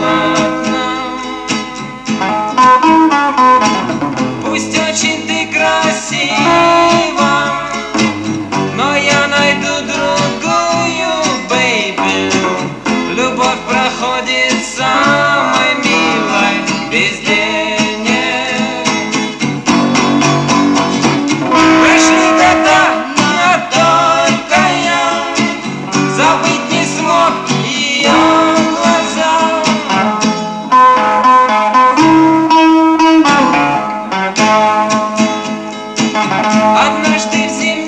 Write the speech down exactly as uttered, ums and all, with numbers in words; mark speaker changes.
Speaker 1: Пусть очень ты красива, но я найду другую, бэйби. Любовь проходит самой милой без денег. Прошли года, но только я забыть не смог ее глаза. Однажды в зиму